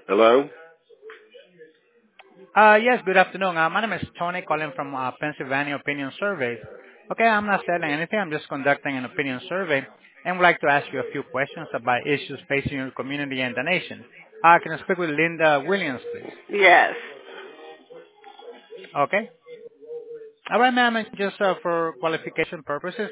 Hello? Yes, good afternoon. My name is Tony calling from Pennsylvania Opinion Survey. Okay, I'm not selling anything. I'm just conducting an opinion survey and would like to ask you a few questions about issues facing your community and the nation. Can I speak with Linda Williams, please? Yes. Okay. All right, ma'am. And just for qualification purposes,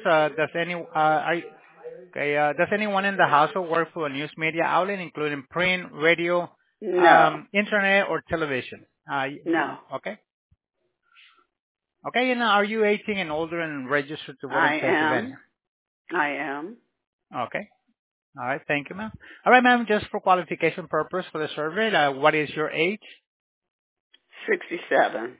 does anyone in the household work for a news media outlet, including print, radio, No. internet, or television? No. Okay. Okay, and are you 18 and older and registered to vote in I am. Pennsylvania? I am. Okay. All right. Thank you, ma'am. All right, ma'am. Just for qualification purpose for the survey, what is your age? 67.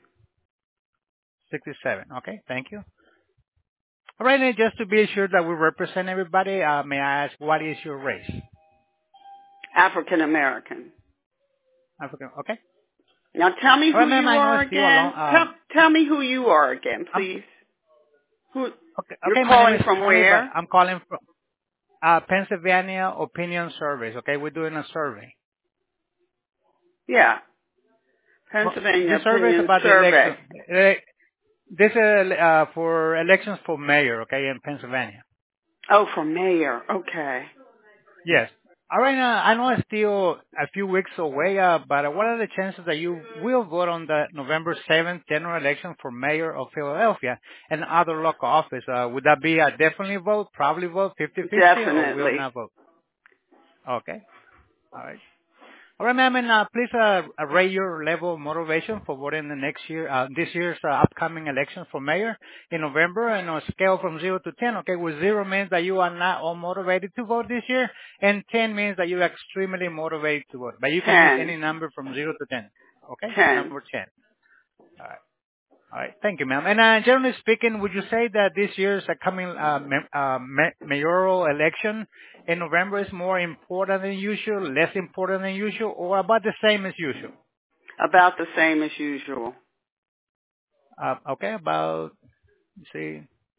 67. Okay. Thank you. All right. And just to be sure that we represent everybody, may I ask what is your race? African American. African. Okay. Now tell me All who right, ma'am. you I know are it's still a long. again. Tell me who you are again, I'm please. Who okay. you're Okay. My name calling is from Tony, but where? I'm calling from Pennsylvania Opinion Surveys. Okay, we're doing a survey. Yeah. Well, Pennsylvania the survey is Opinion about the Survey. election. This is for elections for mayor, okay, in Pennsylvania. Oh, for mayor. Okay. Yes. All right, I know it's still a few weeks away, but what are the chances that you will vote on the November 7th general election for mayor of Philadelphia and other local office? Would that be a definitely vote, probably vote, 50-50, or will Definitely. not vote? Okay. All right. All right, ma'am, and please rate your level of motivation for voting this year's upcoming election for mayor in November, and on a scale from 0 to 10. Okay, where 0 means that you are not all motivated to vote this year, and 10 means that you are extremely motivated to vote. But you can use 10. any number from 0 to 10. Okay, 10. number 10. All right. All right. Thank you, ma'am. And generally speaking, would you say that this year's coming mayoral election in November is more important than usual, less important than usual, or about the same as usual? About the same as usual. Okay, about, you see,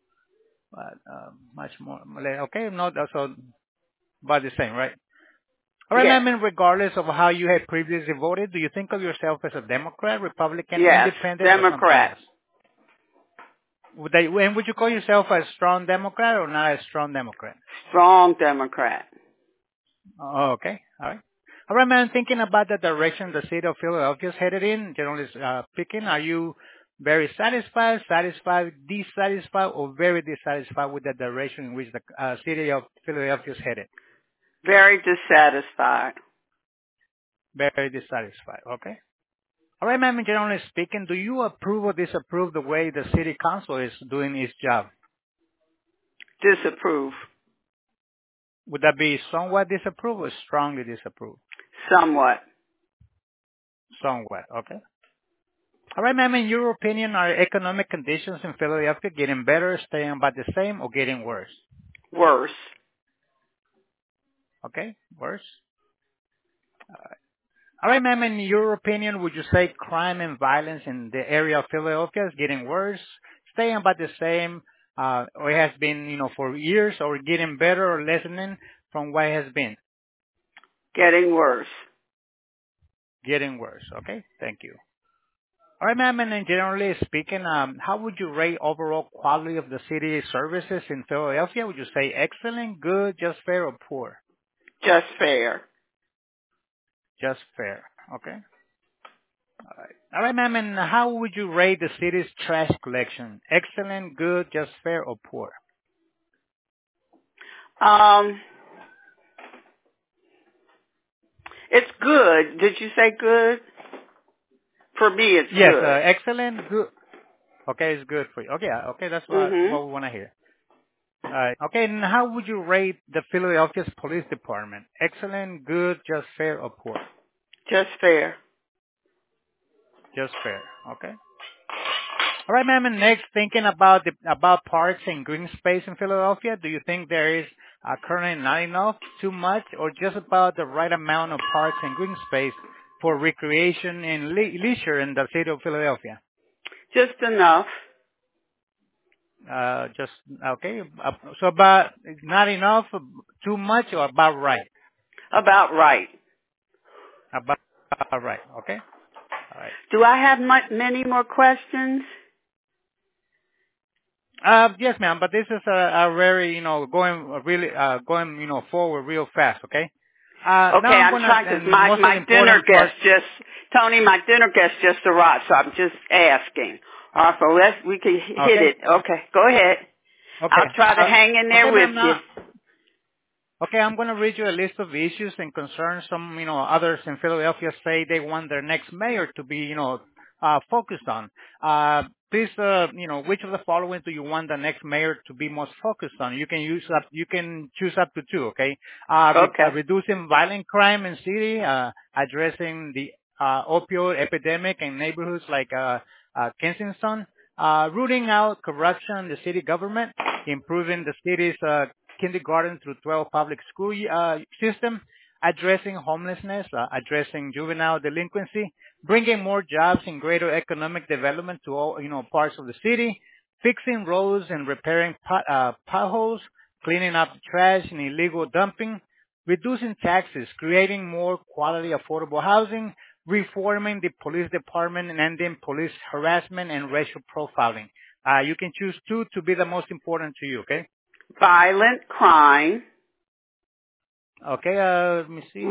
much more. Okay, no, that's all about the same, right? All right, Yes. ma'am, and regardless of how you had previously voted, do you think of yourself as a Democrat, Republican, Yes. Independent, or something Democrat. else? Would you call yourself a strong Democrat or not a strong Democrat? Strong Democrat. Oh, okay. All right. All right, man. Thinking about the direction the city of Philadelphia is headed in, generally speaking, are you very satisfied, dissatisfied, or very dissatisfied with the direction in which the city of Philadelphia is headed? Very dissatisfied. Very dissatisfied. Okay. All right, ma'am. Generally speaking, do you approve or disapprove the way the city council is doing its job? Disapprove. Would that be somewhat disapprove or strongly disapprove? Somewhat. Somewhat. Okay. All right, ma'am. In your opinion, are economic conditions in Philadelphia getting better, staying about the same, or getting worse? Worse. Okay, worse. All right, ma'am. In your opinion, would you say crime and violence in the area of Philadelphia is getting worse, staying about the same, or it has been, for years, or getting better or lessening from what it has been? Getting worse. Getting worse. Okay, thank you. All right, ma'am. And then generally speaking, how would you rate overall quality of the city services in Philadelphia? Would you say excellent, good, just fair, or poor? Just fair. Just fair. Okay. All right. All right, ma'am. And how would you rate the city's trash collection? Excellent, good, just fair, or poor? Um, it's good. Did you say good? For me, it's Yes, good. excellent, good. Okay, it's good for you. Okay, okay, that's Mhm. what we want to hear. All right. Okay, and how would you rate the Philadelphia's police department? Excellent, good, just fair, or poor? Just fair. Just fair. Okay. All right, ma'am. And next, thinking about parks and green space in Philadelphia, do you think there is currently not enough, too much, or just about the right amount of parks and green space for recreation and leisure in the city of Philadelphia? Just enough. Just okay. So about not enough, too much, or about right? About right. All right. Okay. All right. Do I have many more questions? Yes, ma'am. But this is a very, going, forward real fast. Okay. Now Okay, I'm I'm gonna, trying because and most of the my dinner important guest part. Tony, my dinner guest just arrived, so I'm just asking. All right, so we can hit Okay. it. Okay, go ahead. Okay. I'll try to hang in there Okay, with ma'am. you. Now, okay, I'm going to read you a list of issues and concerns. Some, others in Philadelphia say they want their next mayor to be, focused on. Please, which of the following do you want the next mayor to be most focused on? You can choose up to two, okay? Okay. Reducing violent crime in city, addressing the, opioid epidemic in neighborhoods like, Kensington, rooting out corruption in the city government, improving the city's, kindergarten through 12 public school system, addressing homelessness, addressing juvenile delinquency, bringing more jobs and greater economic development to all parts of the city, fixing roads and repairing potholes, cleaning up trash and illegal dumping, reducing taxes, creating more quality affordable housing, reforming the police department and ending police harassment and racial profiling. You can choose two to be the most important to you, okay? Violent crime. Okay, let me see.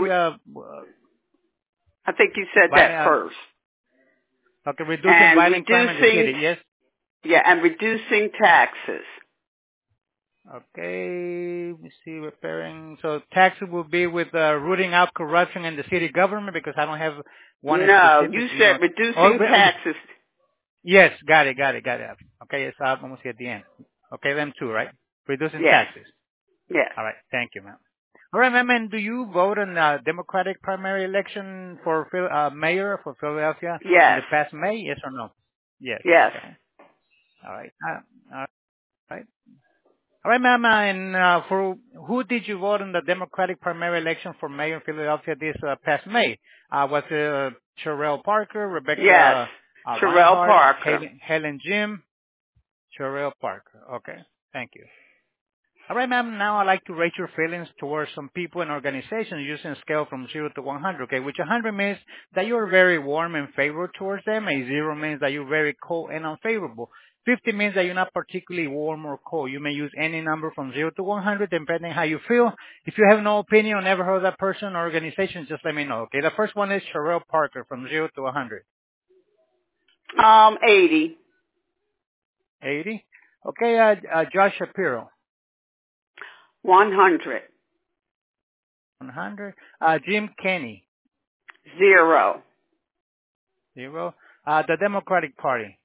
I think you said that first. Okay, reducing And violent crime in the city, yes? Yeah, and reducing taxes. Okay, let me see, repairing. So taxes will be with rooting out corruption in the city government because I don't have one No, specific. you said reducing taxes. Yes, got it. Okay, yes, I'm almost at the end. Okay, them two, right? Reducing taxes. Yes. All right, thank you, ma'am. All right, ma'am, and do you vote in the Democratic primary election for mayor for Philadelphia in Yes. the past May? Yes or no? Yes. Yes. Okay. All right. All right. All right, ma'am, and for who did you vote in the Democratic primary election for mayor in Philadelphia this past May? Was it Sherelle Parker, Yes. Rebecca Sherelle Reinhardt, Parker. Helen Jim? Sherelle Parker. Okay. Thank you. All right, ma'am. Now I'd like to rate your feelings towards some people and organizations using a scale from 0 to 100, okay? Which 100 means that you're very warm and favorable towards them. A 0 means that you're very cold and unfavorable. 50 means that you're not particularly warm or cold. You may use any number from 0 to 100 depending how you feel. If you have no opinion or never heard of that person or organization, just let me know, okay? The first one is Sherelle Parker from 0 to 100. 80. 80. Okay, Josh Shapiro. 100. 100. Jim Kenney. 0. 0. The Democratic Party.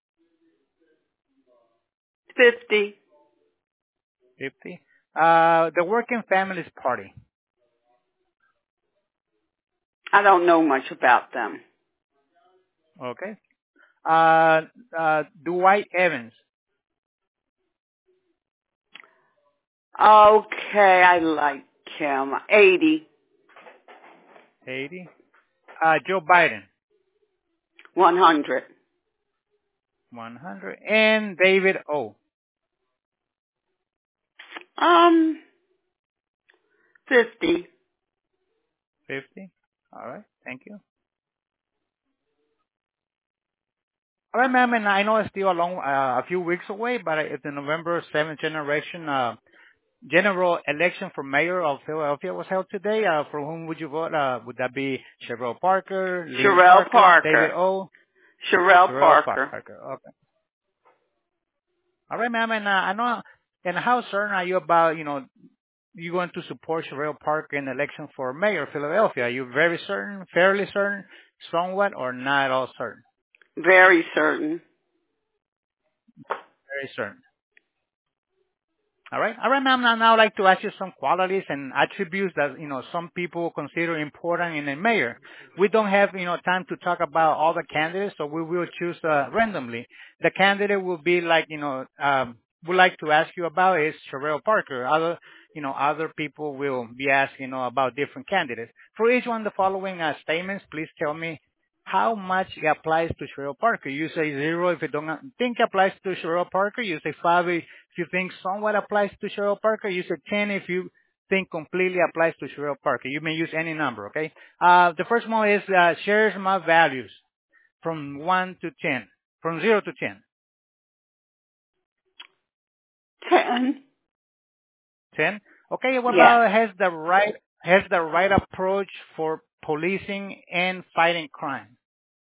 50. 50. The Working Families Party. I don't know much about them. Okay. Dwight Evans. Okay, I like him. 80. 80. Joe Biden. 100. 100. And David O. 50. 50. All right. Thank you. All right, ma'am, and I know it's still a few weeks away, but it's the November 7th general election for mayor of Philadelphia was held today. For whom would you vote? Would that be Sherelle Parker, Sherelle Parker. David O? Sherelle Parker. Okay. All right, ma'am, and I know, and how certain are you about, you going to support Sherelle Parker in the election for mayor of Philadelphia? Are you very certain, fairly certain, somewhat, or not at all certain? Very certain. Very certain. All right, ma'am. Now I'd like to ask you some qualities and attributes that some people consider important in a mayor. We don't have time to talk about all the candidates, so we will choose randomly. The candidate will be like would like to ask you about is Sherelle Parker. Other people will be asking about different candidates. For each one of the following statements, please tell me how much it applies to Sherelle Parker. You say 0 if you don't think it applies to Sherelle Parker. You say 5 if you think somewhat applies to Sherelle Parker. You say 10 if you think completely applies to Sherrill Parker. You may use any number, okay? The first one is shares my values from 1 to 10, from 0 to 10. 10. 10. Okay, what Yeah. about has the right approach for policing and fighting crime?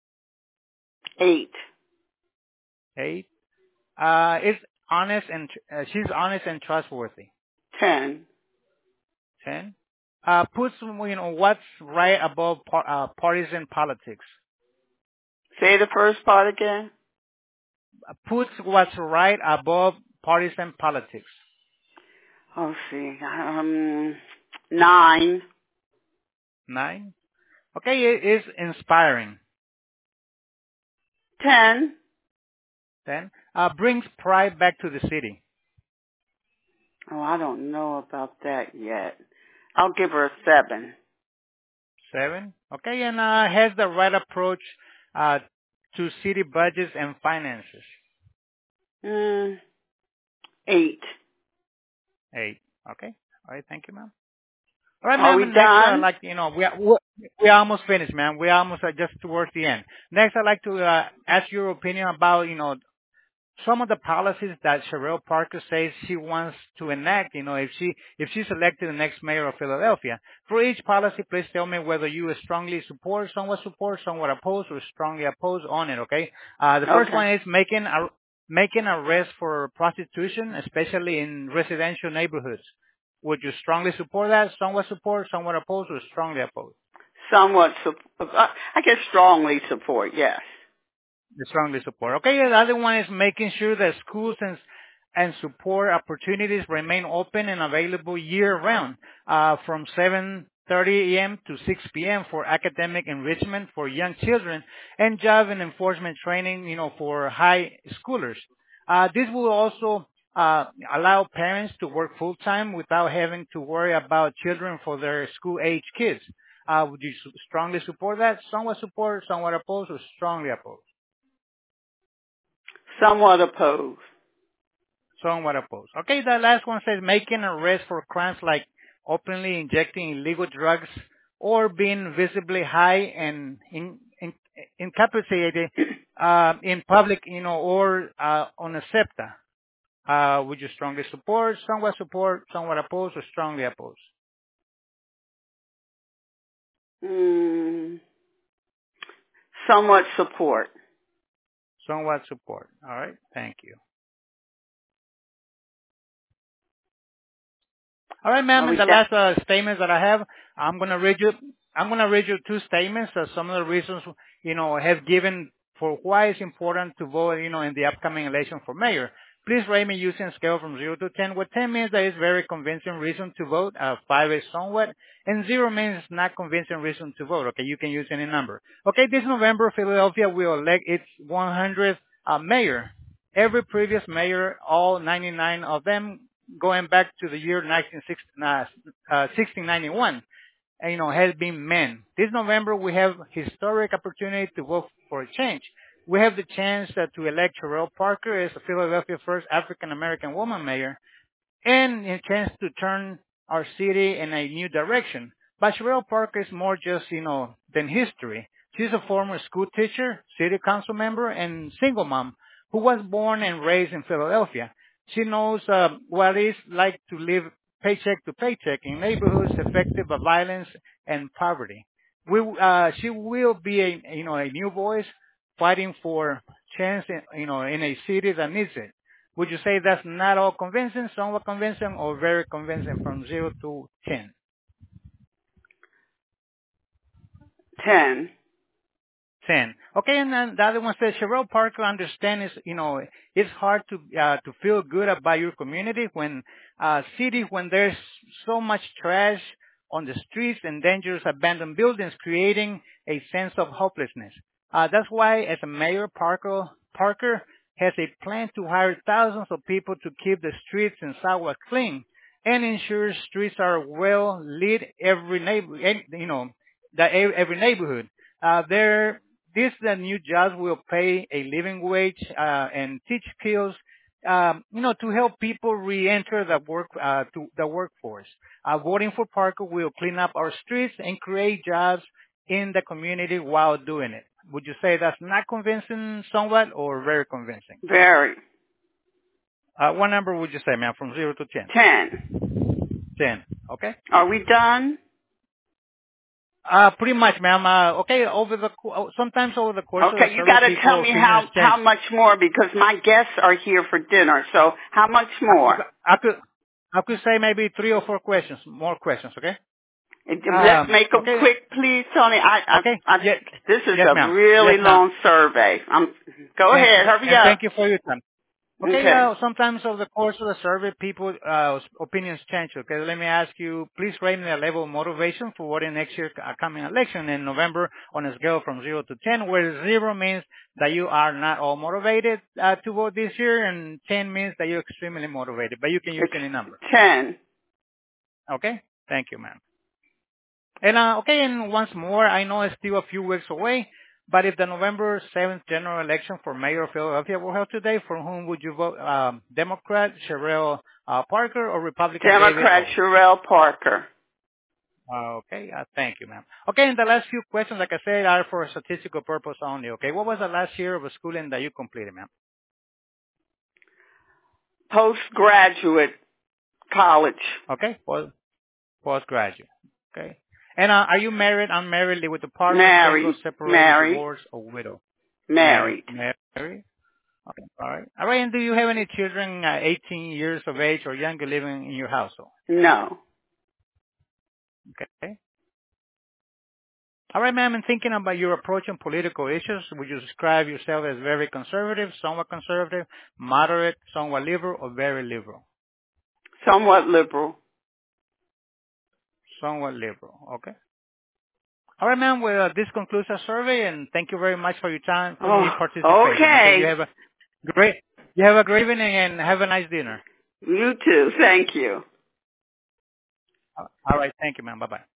8. 8. Is honest and she's honest and trustworthy. 10. 10. Puts what's right above partisan politics. Say the first part again. Puts what's right above partisan politics. Oh, see. 9. 9. Okay, it is inspiring. 10. 10. Brings pride back to the city. Oh, I don't know about that yet. I'll give her a 7. 7. Okay, and has the right approach to city budgets and finances. 8. 8. Okay. All right. Thank you, ma'am. All right, Are ma'am. we And next, done? we almost finished, ma'am. We almost just towards the end. Next, I'd like to ask your opinion about some of the policies that Sherrill Parker says she wants to enact, if she's elected the next mayor of Philadelphia. For each policy, please tell me whether you strongly support, somewhat oppose, or strongly oppose on it, okay? The first one is making arrests for prostitution, especially in residential neighborhoods. Would you strongly support that, somewhat oppose, or strongly oppose? I guess strongly support, yes. Strongly support. Okay, the other one is making sure that schools and support opportunities remain open and available year-round, from 7:30 a.m. to 6 p.m. for academic enrichment for young children and job and enforcement training, for high schoolers. This will also allow parents to work full-time without having to worry about children for their school-age kids. Would you strongly support that? Somewhat oppose, or strongly oppose? Somewhat opposed. Somewhat opposed. Okay, the last one says making arrests for crimes like openly injecting illegal drugs or being visibly high and incapacitated in public, or on a SEPTA. Would you strongly support, somewhat oppose, or strongly oppose? Somewhat support. Somewhat support. All right. Thank you. All right, ma'am. And the last statements that I have, I'm gonna read you two statements. Some of the reasons, have given for why it's important to vote, in the upcoming election for mayor. Please rate me using a scale from 0 to 10, where 10 means that it's very convincing reason to vote, 5 is somewhat, and 0 means not convincing reason to vote. Okay, you can use any number. Okay, this November, Philadelphia will elect its 100th mayor. Every previous mayor, all 99 of them, going back to the year 1691, has been men. This November, we have historic opportunity to vote for a change. We have the chance to elect Sherrill Parker as Philadelphia's first African-American woman mayor, and a chance to turn our city in a new direction. But Sherrill Parker is more just, than history. She's a former school teacher, city council member, and single mom who was born and raised in Philadelphia. She knows what it's like to live paycheck to paycheck in neighborhoods affected by violence and poverty. She will be a new voice fighting for chance in a city that needs it. Would you say that's not all convincing, somewhat convincing, or very convincing from 0 to 10? 10. 10. Okay, and then the other one says Sherrill Parker understands, it's hard to feel good about your community when when there's so much trash on the streets and dangerous abandoned buildings, creating a sense of hopelessness. That's why, as a mayor, Parker has a plan to hire thousands of people to keep the streets and sidewalks clean and ensure streets are well lit every every neighborhood. These new jobs will pay a living wage and teach skills to help people re-enter the workforce. Voting for Parker will clean up our streets and create jobs in the community while doing it. Would you say that's not convincing somewhat or very convincing? Very. What number would you say, ma'am, from 0 to 10? 10. 10. Okay. Are we done? Pretty much, ma'am. Okay, sometimes over the course of the Okay, you survey, got to tell me opinions change. how much more because my guests are here for dinner. So how much more? I could say maybe 3 or 4 questions, more questions. Okay. Let's make them Okay. quick, please, Tony. Okay. This is Yes, a ma'am. really Yes, ma'am. long survey. Go ahead, hurry up. Thank you for your time. Okay, Okay. sometimes over the course of the survey, people, opinions change. Okay, let me ask you, please rate me the level of motivation for voting next year's coming election in November on a scale from 0 to 10, where 0 means that you are not all motivated to vote this year, and 10 means that you're extremely motivated, but you can use any number. 10. Okay, thank you, ma'am. And okay, and once more, I know it's still a few weeks away, but if the November 7th general election for mayor of Philadelphia were held today, for whom would you vote? Democrat Sherelle Parker or Republican Democrat David Sherelle Parker. Okay, thank you, ma'am. Okay, and the last few questions, like I said, are for statistical purpose only. Okay, what was the last year of schooling that you completed, ma'am? Postgraduate college. Okay, postgraduate. Okay. And are you married, unmarried, live with a partner, single, Married. separated, Married. divorced, or widow? Married. Married. Okay. All right. All right. And do you have any children 18 years of age or younger living in your household? No. Okay. All right, ma'am. And thinking about your approach on political issues, would you describe yourself as very conservative, somewhat conservative, moderate, somewhat liberal, or very liberal? Somewhat liberal. Somewhat liberal. Okay. All right, ma'am. Well, this concludes our survey, and thank you very much for your time, for your participation. Okay. You have a great evening and have a nice dinner. You too. Thank you. All right. Thank you, ma'am. Bye-bye.